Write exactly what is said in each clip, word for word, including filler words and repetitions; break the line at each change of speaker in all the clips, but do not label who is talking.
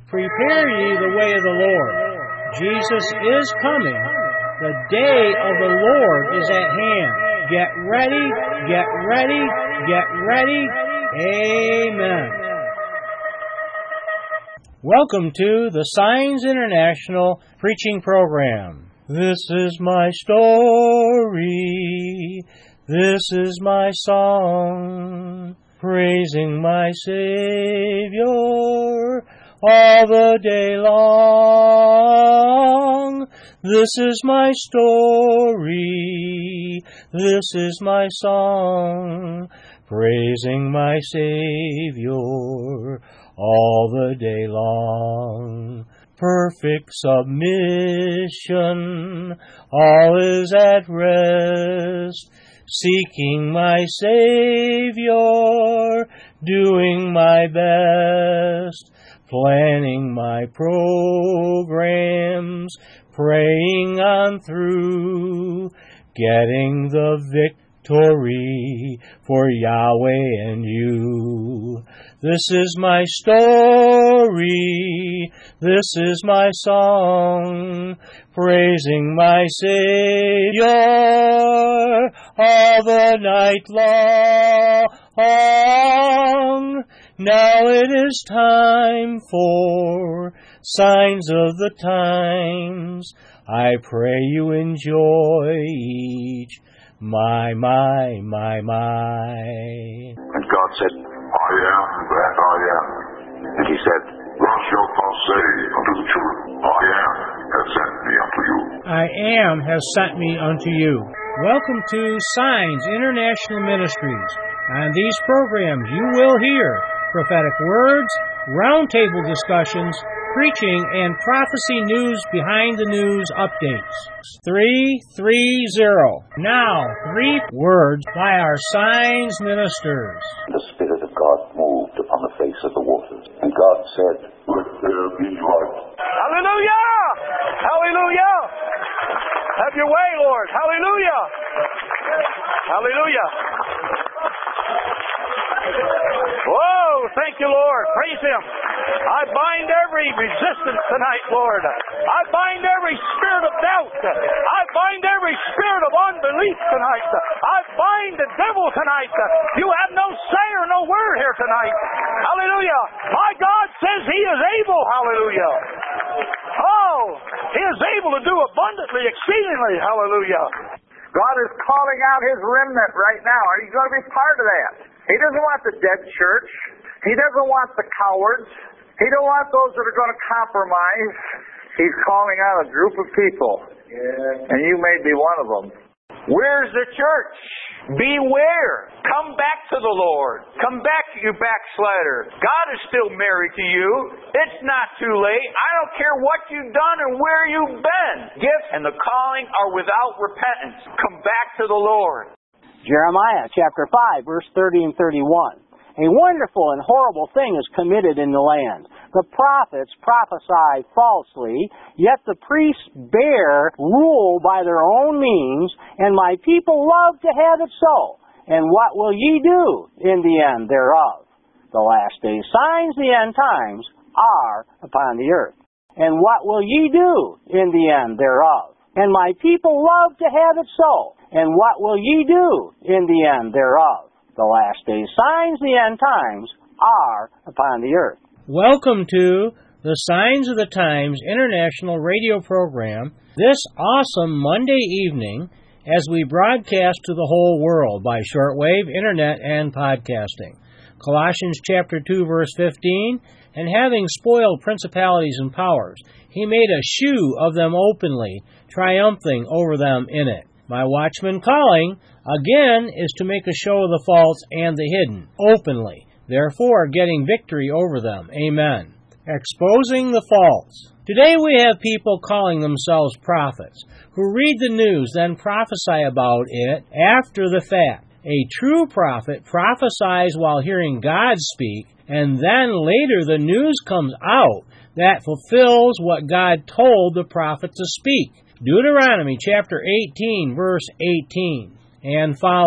Prepare ye the way of the Lord. Jesus is coming. The day of the Lord is at hand. Get ready, get ready, get ready. Amen. Welcome to the Signs International Preaching Program. This is my story. This is my song, praising my Savior all the day long. This is my story, this is my song, praising my Savior all the day long. Perfect submission, all is at rest, seeking my Savior, doing my best, planning my programs, praying on through, getting the victory for Yahweh and you. This is my story, this is my song, praising my Savior all the night long. Now it is time for Signs of the Times. I pray you enjoy each. My, my, my, my.
And God said, I am that I am. And he said, thus shalt thou say unto the children, I am has sent me unto you.
I am has sent me unto you. Welcome to Signs International Ministries. On these programs you will hear prophetic words, roundtable discussions, preaching, and prophecy news behind the news updates. three three zero. Now, three words by our Signs ministers.
The Spirit of God moved upon the face of the waters, and God said,
let there be light.
Hallelujah! Hallelujah! Have your way, Lord. Hallelujah! Hallelujah! Whoa, thank you, Lord. Praise Him. I bind every resistance tonight, Lord. I bind every spirit of doubt. I bind every spirit of unbelief tonight. I bind the devil tonight. You have no say or no word here tonight. Hallelujah. My God says He is able. Hallelujah. Oh, He is able to do abundantly, exceedingly. Hallelujah.
God is calling out His remnant right now. Are you going to be part of that? He doesn't want the dead church. He doesn't want the cowards. He don't want those that are going to compromise. He's calling out a group of people. Yeah. And you may be one of them.
Where's the church? Beware. Come back to the Lord. Come back, you backslider. God is still married to you. It's not too late. I don't care what you've done and where you've been. Gifts and the calling are without repentance. Come back to the Lord.
Jeremiah chapter five, verse thirty and thirty-one. A wonderful and horrible thing is committed in the land. The prophets prophesy falsely, yet the priests bear rule by their own means, and my people love to have it so. And what will ye do in the end thereof? The last days signs, the end times, are upon the earth. And what will ye do in the end thereof? And my people love to have it so. And what will ye do in the end thereof? The last days signs, the end times, are upon the earth.
Welcome to the Signs of the Times International Radio Program this awesome Monday evening as we broadcast to the whole world by shortwave, internet, and podcasting. Colossians chapter two, verse fifteen, and having spoiled principalities and powers, He made a shew of them openly, triumphing over them in it. My watchman calling, again, is to make a show of the false and the hidden, openly, therefore getting victory over them. Amen. Exposing the false. Today we have people calling themselves prophets, who read the news, then prophesy about it after the fact. A true prophet prophesies while hearing God speak, and then later the news comes out that fulfills what God told the prophet to speak. Deuteronomy chapter eighteen, verse eighteen and following.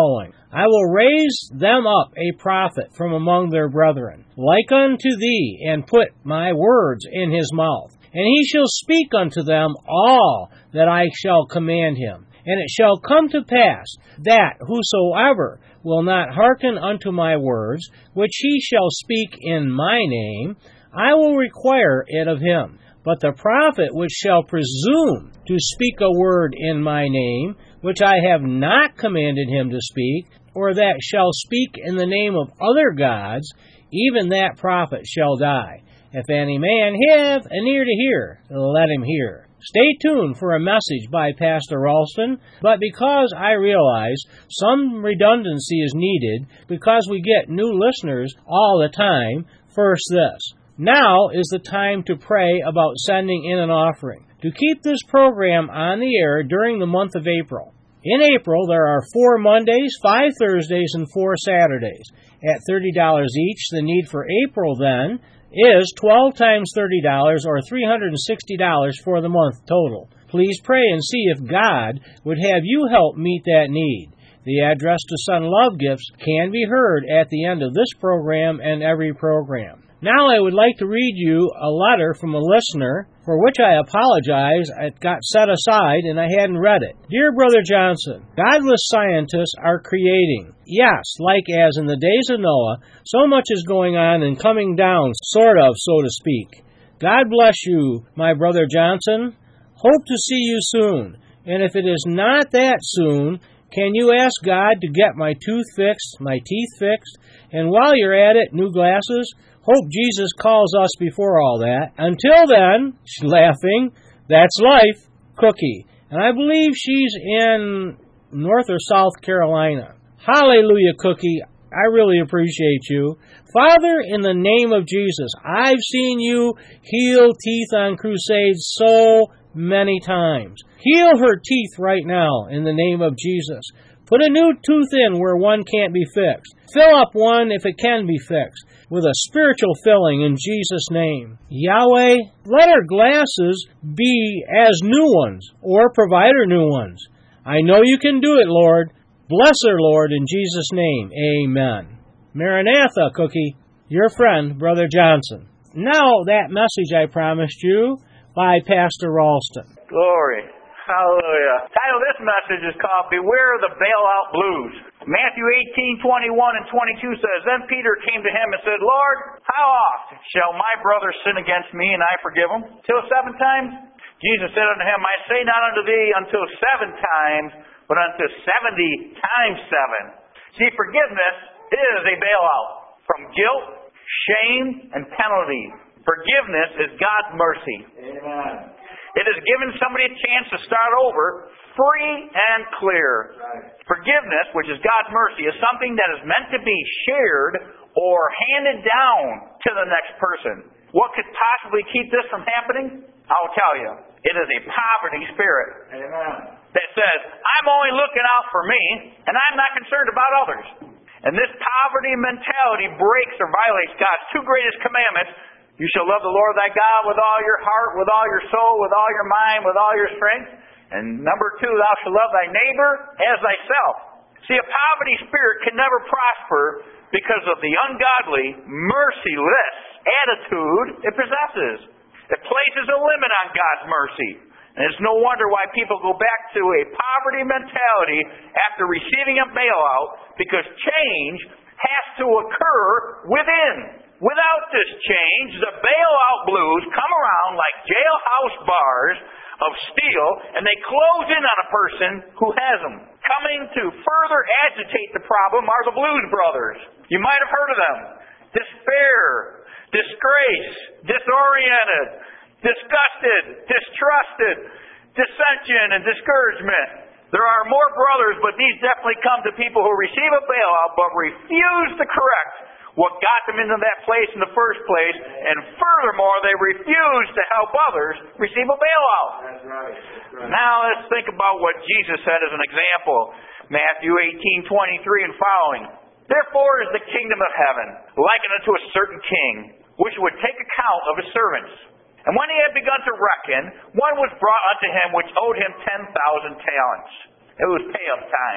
I will raise them up a prophet from among their brethren, like unto thee, and put my words in his mouth. And he shall speak unto them all that I shall command him. And it shall come to pass that whosoever will not hearken unto my words, which he shall speak in my name, I will require it of him. But the prophet which shall presume to speak a word in my name, which I have not commanded him to speak, or that shall speak in the name of other gods, even that prophet shall die. If any man have an ear to hear, let him hear. Stay tuned for a message by Pastor Ralston, but because I realize some redundancy is needed because we get new listeners all the time, first this. Now is the time to pray about sending in an offering to keep this program on the air during the month of April. In April, there are four Mondays, five Thursdays, and four Saturdays. At thirty dollars each, the need for April, then, is twelve times thirty dollars, or three hundred sixty dollars for the month total. Please pray and see if God would have you help meet that need. The address to send love gifts can be heard at the end of this program and every program. Now I would like to read you a letter from a listener, for which I apologize. It got set aside and I hadn't read it. Dear Brother Johnson, godless scientists are creating. Yes, like as in the days of Noah, so much is going on and coming down, sort of, so to speak. God bless you, my Brother Johnson. Hope to see you soon. And if it is not that soon, can you ask God to get my tooth fixed, my teeth fixed? And while you're at it, new glasses? Hope Jesus calls us before all that. Until then, she's laughing, that's life, Cookie. And I believe she's in North or South Carolina. Hallelujah, Cookie. I really appreciate you. Father, in the name of Jesus, I've seen you heal teeth on crusades so many times. Heal her teeth right now in the name of Jesus. Put a new tooth in where one can't be fixed. Fill up one if it can be fixed, with a spiritual filling in Jesus' name. Yahweh, let her glasses be as new ones, or provide her new ones. I know you can do it, Lord. Bless her, Lord, in Jesus' name. Amen. Maranatha, Cookie, your friend, Brother Johnson. Now that message I promised you by Pastor Ralston.
Glory. Hallelujah. The title of this message is called Beware of the Bailout Blues. Matthew eighteen, twenty-one and twenty-two says, Then Peter came to him and said, Lord, how oft shall my brother sin against me and I forgive him? Till seven times? Jesus said unto him, I say not unto thee until seven times, but unto seventy times seven. See, forgiveness is a bailout from guilt, shame, and penalty. Forgiveness is God's mercy. Amen. It has given somebody a chance to start over free and clear. Right. Forgiveness, which is God's mercy, is something that is meant to be shared or handed down to the next person. What could possibly keep this from happening? I'll tell you. It is a poverty spirit. Amen. That says, I'm only looking out for me, and I'm not concerned about others. And this poverty mentality breaks or violates God's two greatest commandments. You shall love the Lord thy God with all your heart, with all your soul, with all your mind, with all your strength. And number two, thou shalt love thy neighbor as thyself. See, a poverty spirit can never prosper because of the ungodly, merciless attitude it possesses. It places a limit on God's mercy. And it's no wonder why people go back to a poverty mentality after receiving a bailout, because change has to occur within. Without this change, the bailout blues come around like jailhouse bars of steel, and they close in on a person who has them. Coming to further agitate the problem are the Blues Brothers. You might have heard of them. Despair, disgrace, disoriented, disgusted, distrusted, dissension, and discouragement. There are more brothers, but these definitely come to people who receive a bailout but refuse to correct what got them into that place in the first place, and furthermore, they refuse to help others receive a bailout. That's right. That's right. Now let's think about what Jesus said as an example. Matthew eighteen, twenty-three and following. Therefore is the kingdom of heaven likened unto a certain king, which would take account of his servants. And when he had begun to reckon, one was brought unto him which owed him ten thousand talents. It was pay-up time.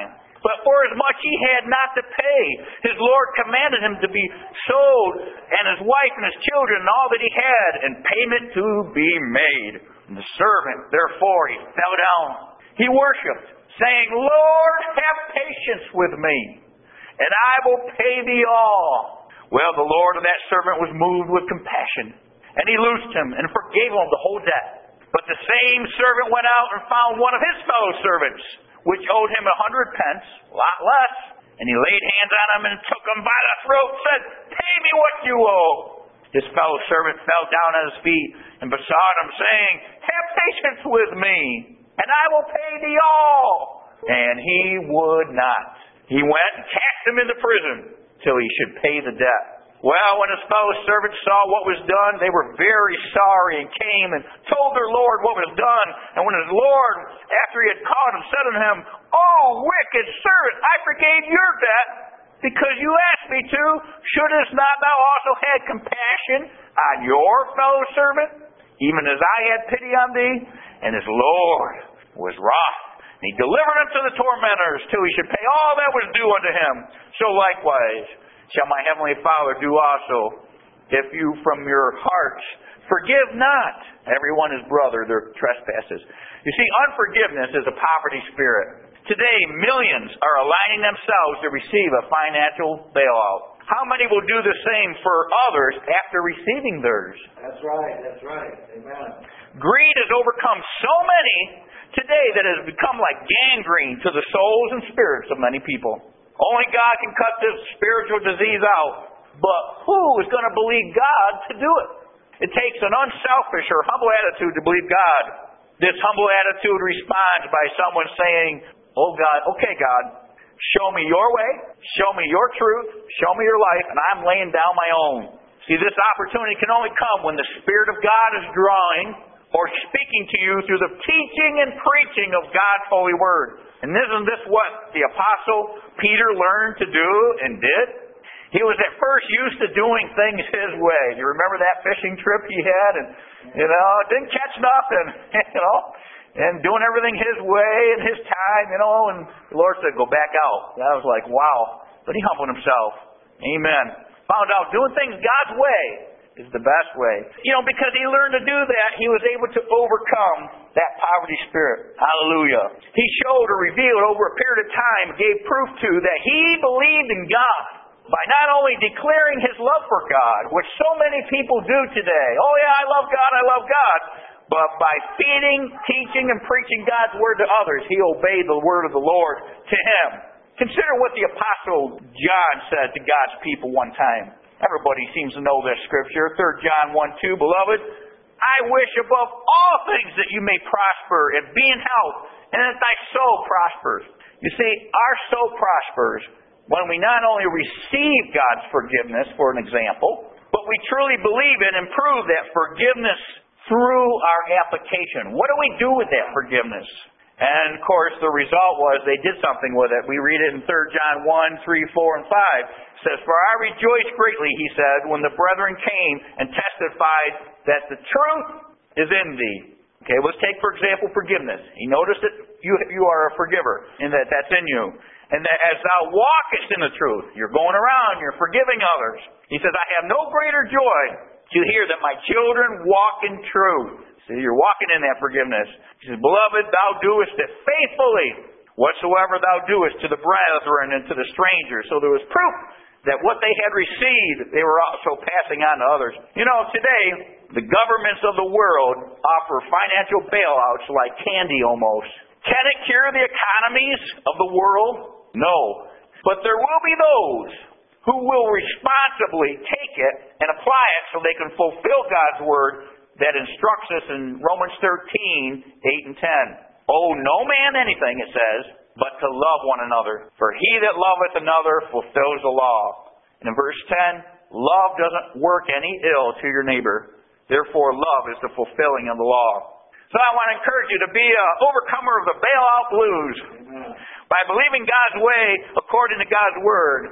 But for as much he had not to pay, his Lord commanded him to be sold, and his wife and his children, and all that he had, and payment to be made. And the servant, therefore, he fell down. He worshipped, saying, Lord, have patience with me, and I will pay thee all. Well, the Lord of that servant was moved with compassion, and he loosed him, and forgave him the whole debt. But the same servant went out and found one of his fellow servants, which owed him a hundred pence, a lot less. And he laid hands on him and took him by the throat and said, Pay me what you owe. His fellow servant fell down at his feet and besought him, saying, Have patience with me, and I will pay thee all. And he would not. He went and cast him into prison till he should pay the debt. Well, when his fellow servants saw what was done, they were very sorry and came and told their Lord what was done. And when his Lord, after he had caught him, said unto him, Oh, wicked servant, I forgave your debt because you asked me to. Shouldest not thou also have compassion on your fellow servant, even as I had pity on thee? And his Lord was wroth. And he delivered him to the tormentors till he should pay all that was due unto him. So likewise shall my heavenly Father do also, if you from your hearts forgive not everyone his brother their trespasses. You see, unforgiveness is a poverty spirit. Today, millions are aligning themselves to receive a financial bailout. How many will do the same for others after receiving theirs?
That's right, that's right. Amen.
Greed has overcome so many today that it has become like gangrene to the souls and spirits of many people. Only God can cut this spiritual disease out. But who is going to believe God to do it? It takes an unselfish or humble attitude to believe God. This humble attitude responds by someone saying, Oh God, okay God, show me your way, show me your truth, show me your life, and I'm laying down my own. See, this opportunity can only come when the Spirit of God is drawing or speaking to you through the teaching and preaching of God's holy word. And isn't this what the Apostle Peter learned to do and did? He was at first used to doing things his way. You remember that fishing trip he had? And, you know, didn't catch nothing, you know, and doing everything his way and his time, you know, and the Lord said, go back out. And I was like, wow. But he humbled himself. Amen. Found out doing things God's way is the best way. You know, because he learned to do that, he was able to overcome that poverty spirit. Hallelujah. He showed or revealed over a period of time, gave proof to that he believed in God by not only declaring his love for God, which so many people do today. Oh yeah, I love God, I love God. But by feeding, teaching, and preaching God's word to others, he obeyed the word of the Lord to him. Consider what the Apostle John said to God's people one time. Everybody seems to know this scripture. Third John one two, Beloved, I wish above all things that you may prosper and be in health, and that thy soul prospers. You see, our soul prospers when we not only receive God's forgiveness, for an example, but we truly believe in and prove that forgiveness through our application. What do we do with that forgiveness? And, of course, the result was they did something with it. We read it in Third John one, three, four, and five. It says, For I rejoiced greatly, he said, when the brethren came and testified that the truth is in thee. Okay, let's take, for example, forgiveness. He noticed that you, you are a forgiver, and that that's in you. And that as thou walkest in the truth, you're going around, you're forgiving others. He says, I have no greater joy to hear that my children walk in truth. See, you're walking in that forgiveness. He says, Beloved, thou doest it faithfully, whatsoever thou doest to the brethren and to the strangers. So there was proof that what they had received, they were also passing on to others. You know, today, the governments of the world offer financial bailouts like candy almost. Can it cure the economies of the world? No. But there will be those who will responsibly take it and apply it so they can fulfill God's word that instructs us in Romans thirteen, eight and ten. Owe no man anything, it says, but to love one another. For he that loveth another fulfills the law. And in verse ten, love doesn't work any ill to your neighbor. Therefore, love is the fulfilling of the law. So I want to encourage you to be an overcomer of the bailout blues. Amen. By believing God's way according to God's word.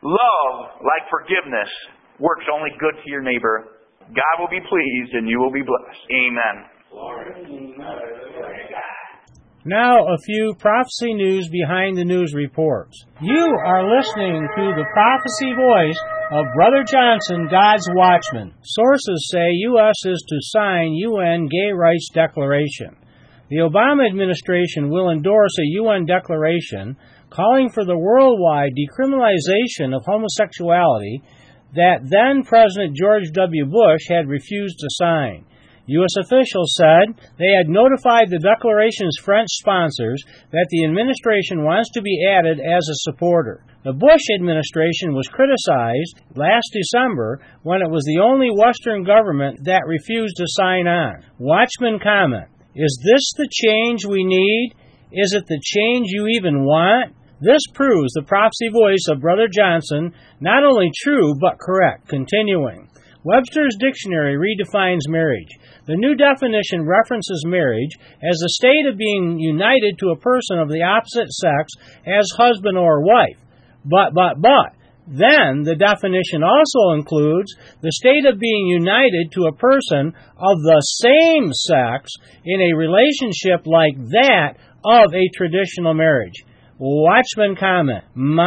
Love, like forgiveness, works only good to your neighbor. God will be pleased and you will be blessed. Amen. Glory.
Now, a few prophecy news behind the news reports. You are listening to the prophecy voice of Brother Johnson, God's Watchman. Sources say U S is to sign U N Gay Rights Declaration. The Obama administration will endorse a U N declaration calling for the worldwide decriminalization of homosexuality that then-President George W. Bush had refused to sign. U S officials said they had notified the declaration's French sponsors that the administration wants to be added as a supporter. The Bush administration was criticized last December when it was the only Western government that refused to sign on. Watchman comment, is this the change we need? Is it the change you even want? This proves the prophecy voice of Brother Johnson not only true but correct. Continuing. Webster's Dictionary redefines marriage. The new definition references marriage as the state of being united to a person of the opposite sex as husband or wife. But, but, but, then the definition also includes the state of being united to a person of the same sex in a relationship like that of a traditional marriage. Watchman comment,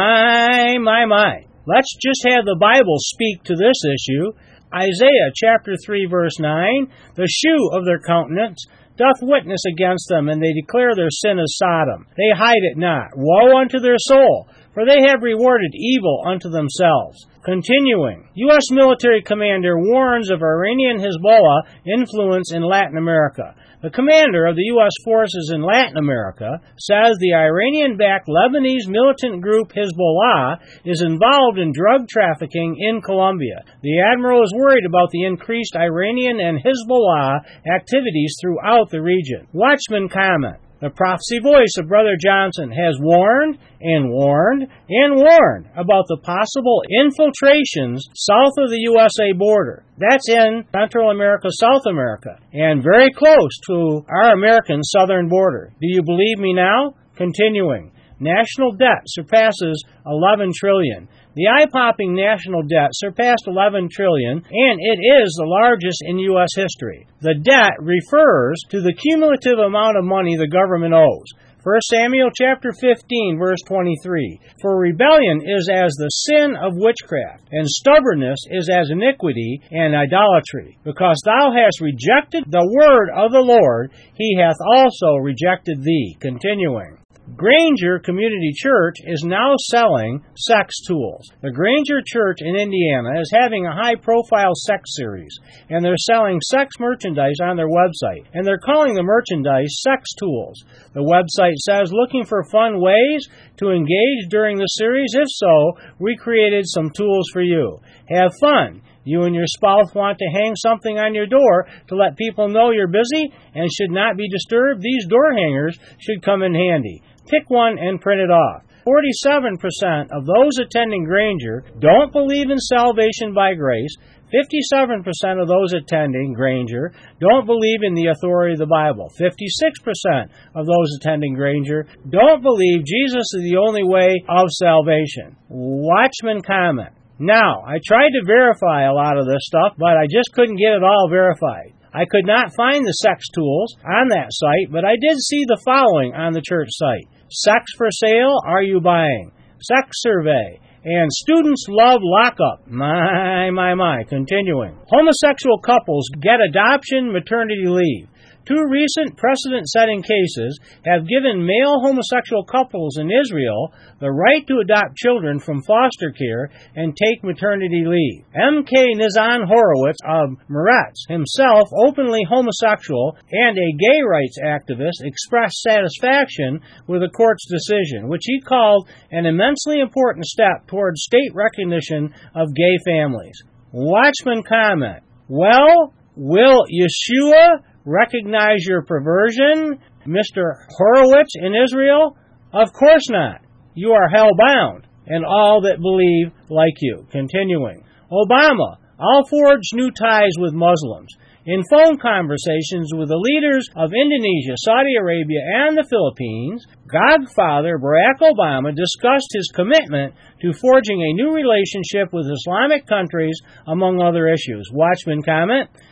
my, my, my. Let's just have the Bible speak to this issue. Isaiah chapter three verse nine, the shew of their countenance doth witness against them, and they declare their sin as Sodom. They hide it not. Woe unto their soul, for they have rewarded evil unto themselves. Continuing, U S military commander warns of Iranian Hezbollah influence in Latin America. The commander of the U S forces in Latin America says the Iranian-backed Lebanese militant group Hezbollah is involved in drug trafficking in Colombia. The admiral is worried about the increased Iranian and Hezbollah activities throughout the region. Watchman comment. The prophecy voice of Brother Johnson has warned and warned and warned about the possible infiltrations south of the U S A border. That's in Central America, South America, and very close to our American southern border. Do you believe me now? Continuing. National debt surpasses eleven trillion dollars. The eye-popping national debt surpassed eleven trillion dollars, and it is the largest in U S history. The debt refers to the cumulative amount of money the government owes. First Samuel chapter fifteen, verse twenty-three. For rebellion is as the sin of witchcraft, and stubbornness is as iniquity and idolatry. Because thou hast rejected the word of the Lord, he hath also rejected thee. Continuing. Granger Community Church is now selling sex tools. The Granger Church in Indiana is having a high-profile sex series, and they're selling sex merchandise on their website, and they're calling the merchandise sex tools. The website says, looking for fun ways to engage during the series? If so, we created some tools for you. Have fun. You and your spouse want to hang something on your door to let people know you're busy and should not be disturbed? These door hangers should come in handy. Pick one and print it off. forty-seven percent of those attending Granger don't believe in salvation by grace. fifty-seven percent of those attending Granger don't believe in the authority of the Bible. fifty-six percent of those attending Granger don't believe Jesus is the only way of salvation. Watchman comment. Now, I tried to verify a lot of this stuff, but I just couldn't get it all verified. I could not find the sex tools on that site, but I did see the following on the church site. Sex for sale, are you buying? Sex survey. And students love lockup. My, my, my. Continuing. Homosexual couples get adoption maternity leave. Two recent precedent-setting cases have given male homosexual couples in Israel the right to adopt children from foster care and take maternity leave. M K Nizan Horowitz of Meretz, himself openly homosexual and a gay rights activist, expressed satisfaction with the court's decision, which he called an immensely important step towards state recognition of gay families. Watchman comment. Well, will Yeshua recognize your perversion, Mister Horowitz in Israel? Of course not. You are hell-bound, and all that believe like you. Continuing. Obama, I'll forge new ties with Muslims. In phone conversations with the leaders of Indonesia, Saudi Arabia, and the Philippines, Godfather Barack Obama discussed his commitment to forging a new relationship with Islamic countries, among other issues. Watchman comment.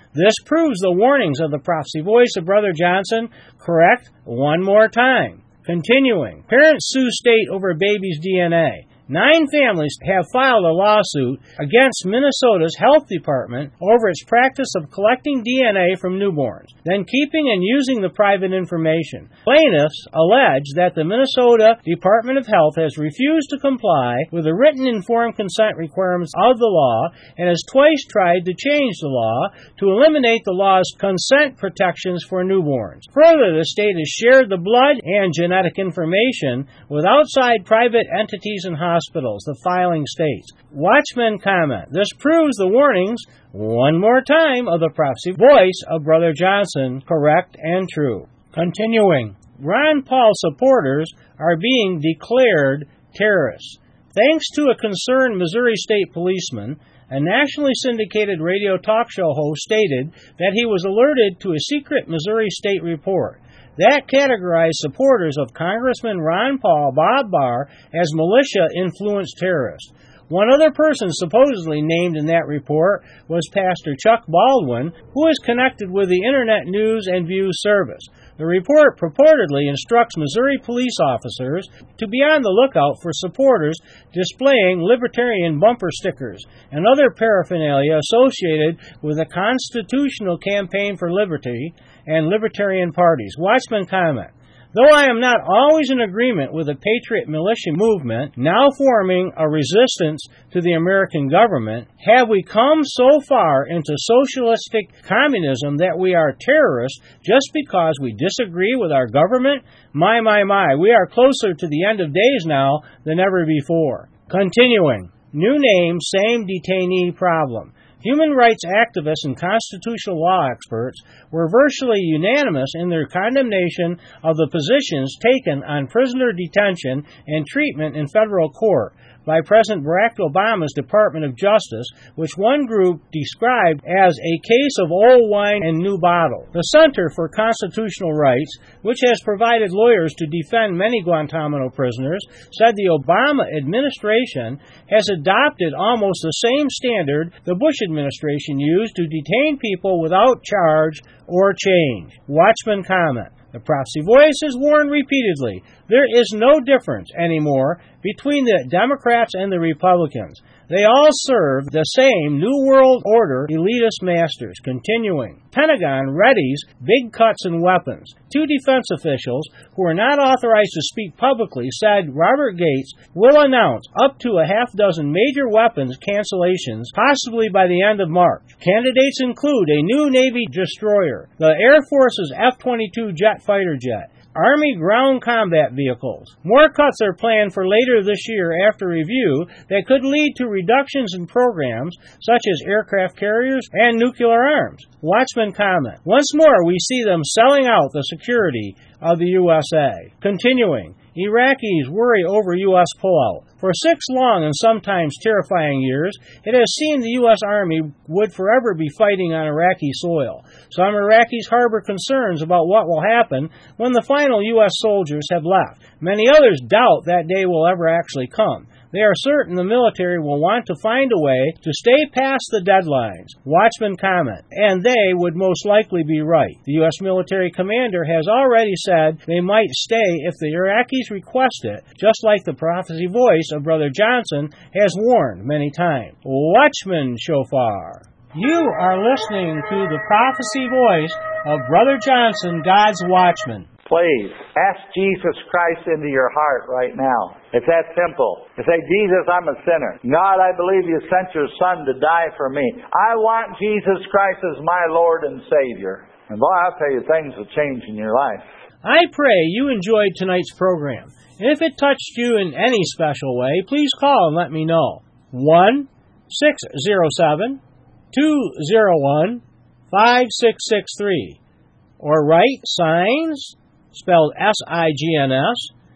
This proves the warnings of the prophecy voice of Brother Johnson correct one more time. Continuing, parents sue state over baby's D N A. Nine families have filed a lawsuit against Minnesota's health department over its practice of collecting D N A from newborns, then keeping and using the private information. Plaintiffs allege that the Minnesota Department of Health has refused to comply with the written informed consent requirements of the law and has twice tried to change the law to eliminate the law's consent protections for newborns. Further, the state has shared the blood and genetic information with outside private entities and hospitals. Hospitals, the filing states. Watchmen comment, this proves the warnings, one more time, of the prophecy voice of Brother Johnson correct and true. Continuing, Ron Paul supporters are being declared terrorists. Thanks to a concerned Missouri State policeman, a nationally syndicated radio talk show host stated that he was alerted to a secret Missouri State report that categorized supporters of Congressman Ron Paul Bob Barr as militia-influenced terrorists. One other person supposedly named in that report was Pastor Chuck Baldwin, who is connected with the Internet News and Views service. The report purportedly instructs Missouri police officers to be on the lookout for supporters displaying libertarian bumper stickers and other paraphernalia associated with the Constitutional Campaign for Liberty and libertarian parties. Watchmen comment, though I am not always in agreement with the Patriot militia movement, now forming a resistance to the American government, have we come so far into socialistic communism that we are terrorists just because we disagree with our government? My, my, my, we are closer to the end of days now than ever before. Continuing, new name, same detainee problem. Human rights activists and constitutional law experts were virtually unanimous in their condemnation of the positions taken on prisoner detention and treatment in federal court by President Barack Obama's Department of Justice, which one group described as a case of old wine and new bottle. The Center for Constitutional Rights, which has provided lawyers to defend many Guantanamo prisoners, said the Obama administration has adopted almost the same standard the Bush administration used to detain people without charge or change. Watchmen comment, the prophecy voice has warned repeatedly, there is no difference anymore between the Democrats and the Republicans. They all serve the same New World Order elitist masters. Continuing, Pentagon readies big cuts in weapons. Two defense officials who are not authorized to speak publicly said Robert Gates will announce up to a half dozen major weapons cancellations, possibly by the end of March. Candidates include a new Navy destroyer, the Air Force's F twenty-two jet fighter jet, Army ground combat vehicles. More cuts are planned for later this year after review that could lead to reductions in programs such as aircraft carriers and nuclear arms. Watchmen comment, once more we see them selling out the security of the U S A. Continuing, Iraqis worry over U S pullout. For six long and sometimes terrifying years, it has seemed the U S Army would forever be fighting on Iraqi soil. Some Iraqis harbor concerns about what will happen when the final U S soldiers have left. Many others doubt that day will ever actually come. They are certain the military will want to find a way to stay past the deadlines. Watchmen comment, and they would most likely be right. The U S military commander has already said they might stay if the Iraqis request it, just like the prophecy voice of Brother Johnson has warned many times. Watchman Shofar. You are listening to the prophecy voice of Brother Johnson, God's Watchman.
Please, ask Jesus Christ into your heart right now. It's that simple. You say, Jesus, I'm a sinner. God, I believe you sent your Son to die for me. I want Jesus Christ as my Lord and Savior. And boy, I'll tell you, things will change in your life.
I pray you enjoyed tonight's program. If it touched you in any special way, please call and let me know. one six zero seven, two zero one, five six six three. Or write signs, spelled S I G N S,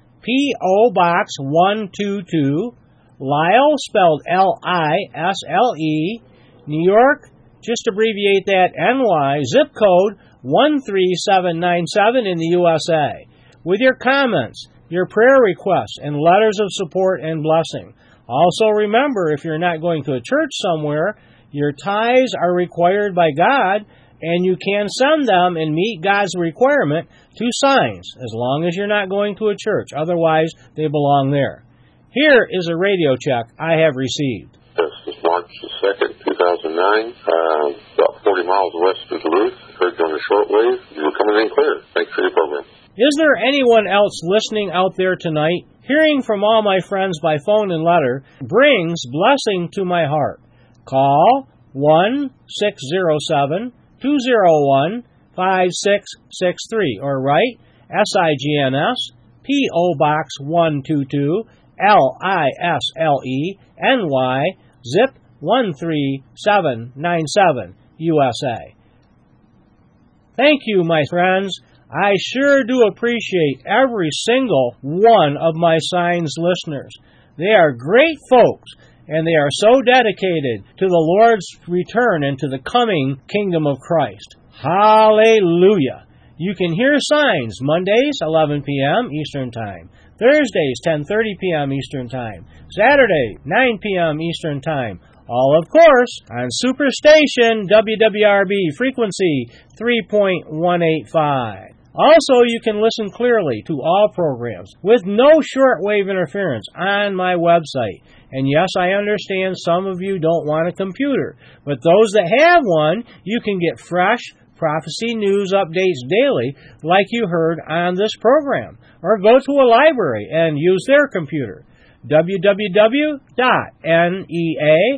P O Box one two two, Lisle, spelled L I S L E, New York, just abbreviate that N Y, zip code one three seven nine seven in the U S A. With your comments, your prayer requests, and letters of support and blessing. Also remember, if you're not going to a church somewhere, your tithes are required by God, and you can send them and meet God's requirement to signs, as long as you're not going to a church. Otherwise, they belong there. Here is a radio check I have received.
This is March the second, two thousand nine, uh, about forty miles west of Duluth. Heard you on the shortwave. You were coming in clear. Thanks for your program.
Is there anyone else listening out there tonight? Hearing from all my friends by phone and letter brings blessing to my heart. Call one six zero seven, two zero one, five six six three or write S I G N S, P O Box one two two, L I S L E N Y, zip one three seven nine seven, U S A. Thank you, my friends. I sure do appreciate every single one of my Signs listeners. They are great folks, and they are so dedicated to the Lord's return and to the coming kingdom of Christ. Hallelujah! You can hear Signs Mondays, eleven p.m. Eastern Time. Thursdays, ten thirty p.m. Eastern Time. Saturday, nine p.m. Eastern Time. All, of course, on Superstation W W R B frequency three point one eight five. Also, you can listen clearly to all programs with no shortwave interference on my website. And yes, I understand some of you don't want a computer, but those that have one, you can get fresh prophecy news updates daily like you heard on this program, or go to a library and use their computer. w w w dot neaiga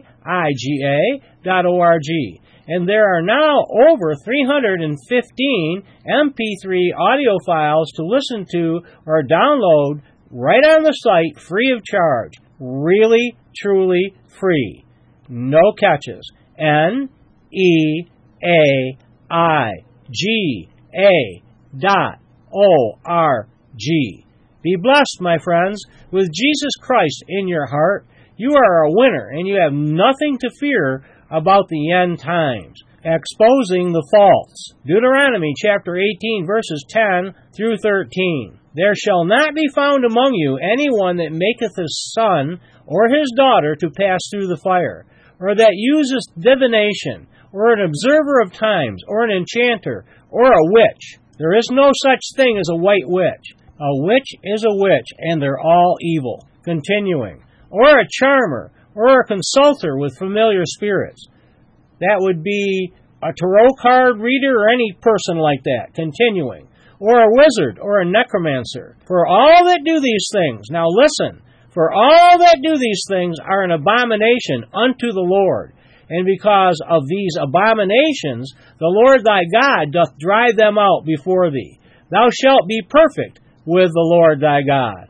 dot org. And there are now over three hundred fifteen M P three audio files to listen to or download right on the site free of charge. Really, truly free. No catches. N E A I G A dot O R G. Be blessed, my friends. With Jesus Christ in your heart, you are a winner, and you have nothing to fear about the end times. Exposing the false. Deuteronomy chapter eighteen, verses ten through thirteen. There shall not be found among you anyone that maketh his son or his daughter to pass through the fire, or that useth divination, or an observer of times, or an enchanter, or a witch. There is no such thing as a white witch. A witch is a witch, and they're all evil. Continuing. Or a charmer, or a consulter with familiar spirits. That would be a tarot card reader or any person like that. Continuing. Or a wizard or a necromancer. For all that do these things, now listen, for all that do these things are an abomination unto the Lord. And because of these abominations, the Lord thy God doth drive them out before thee. Thou shalt be perfect with the Lord thy God.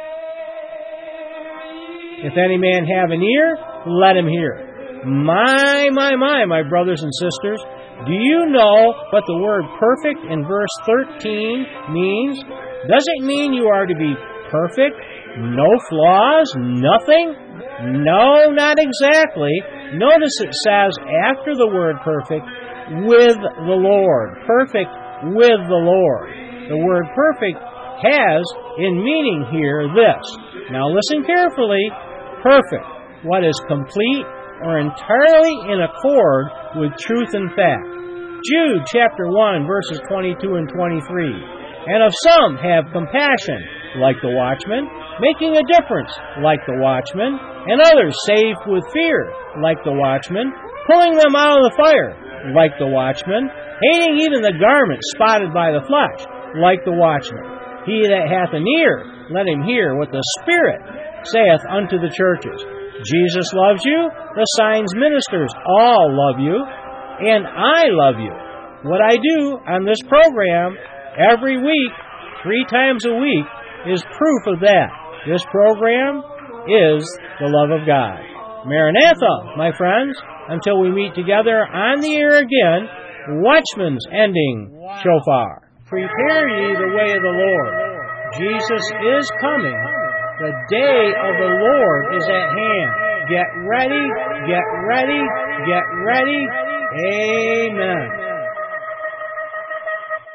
If any man have an ear, let him hear. My, my, my, my brothers and sisters, do you know what the word perfect in verse thirteen means? Does it mean you are to be perfect? No flaws? Nothing? No, not exactly. Notice it says after the word perfect, with the Lord. Perfect with the Lord. The word perfect has in meaning here this. Now listen carefully. Perfect, what is complete or entirely in accord with truth and fact. Jude chapter one, verses twenty-two and twenty-three. And of some have compassion, like the watchman, making a difference, like the watchman, and others saved with fear, like the watchman, pulling them out of the fire, like the watchman, hating even the garment spotted by the flesh, like the watchman. He that hath an ear, let him hear what the Spirit saith unto the churches. Jesus loves you, the Signs ministers all love you, and I love you. What I do on this program every week, three times a week, is proof of that. This program is the love of God. Maranatha, my friends, until we meet together on the air again, Watchman's Ending Shofar. Prepare ye the way of the Lord. Jesus is coming. The day of the Lord is at hand. Get ready, get ready, get ready. Amen.